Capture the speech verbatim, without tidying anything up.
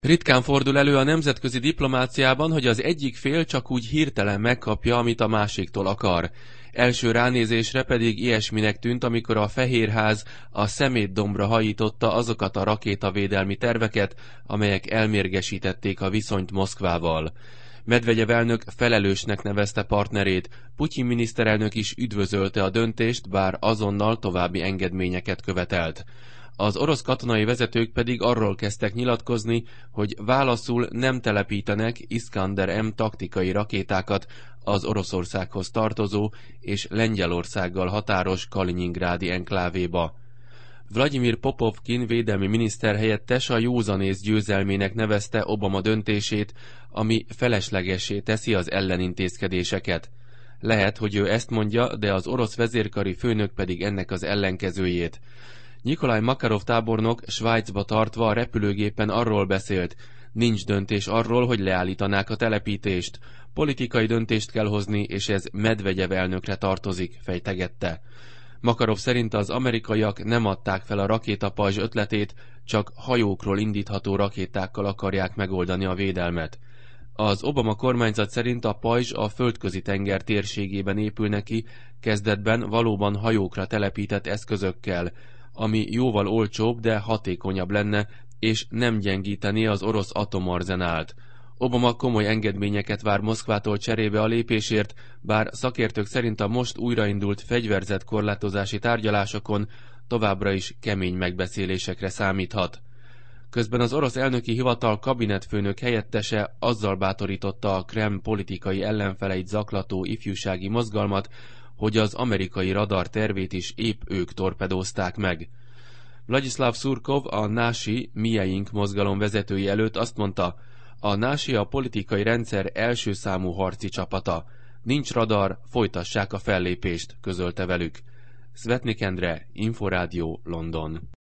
Ritkán fordul elő a nemzetközi diplomáciában, hogy az egyik fél csak úgy hirtelen megkapja, amit a másiktól akar. Első ránézésre pedig ilyesminek tűnt, amikor a Fehérház a szemétdombra hajította azokat a rakétavédelmi terveket, amelyek elmérgesítették a viszonyt Moszkvával. Medvegyev elnök felelősnek nevezte partnerét, Putyin miniszterelnök is üdvözölte a döntést, bár azonnal további engedményeket követelt. Az orosz katonai vezetők pedig arról kezdtek nyilatkozni, hogy válaszul nem telepítenek Iskander M taktikai rakétákat az Oroszországhoz tartozó és Lengyelországgal határos Kaliningrádi enklávéba. Vladimir Popovkin védelmi miniszter helyettes a józanész győzelmének nevezte Obama döntését, ami feleslegessé teszi az ellenintézkedéseket. Lehet, hogy ő ezt mondja, de az orosz vezérkari főnök pedig ennek az ellenkezőjét. Nikolaj Makarov tábornok Svájcba tartva a repülőgépen arról beszélt, nincs döntés arról, hogy leállítanák a telepítést. Politikai döntést kell hozni, és ez Medvegyev elnökre tartozik, fejtegette. Makarov szerint az amerikaiak nem adták fel a rakétapajzs ötletét, csak hajókról indítható rakétákkal akarják megoldani a védelmet. Az Obama kormányzat szerint a pajzs a földközi tenger térségében épül neki, kezdetben valóban hajókra telepített eszközökkel, ami jóval olcsóbb, de hatékonyabb lenne, és nem gyengítené az orosz atomarzenált. Obama komoly engedményeket vár Moszkvától cserébe a lépésért, bár szakértők szerint a most újraindult fegyverzetkorlátozási tárgyalásokon továbbra is kemény megbeszélésekre számíthat. Közben az orosz elnöki hivatal kabinetfőnök helyettese azzal bátorította a Kreml politikai ellenfeleit zaklató ifjúsági mozgalmat, hogy az amerikai radar tervét is épp ők torpedózták meg. Vladislav Surkov, a Nási Mieink mozgalom vezetői előtt azt mondta, a Nási a politikai rendszer első számú harci csapata. Nincs radar, folytassák a fellépést, közölte velük. Szvetnik Endre, Inforádió, London.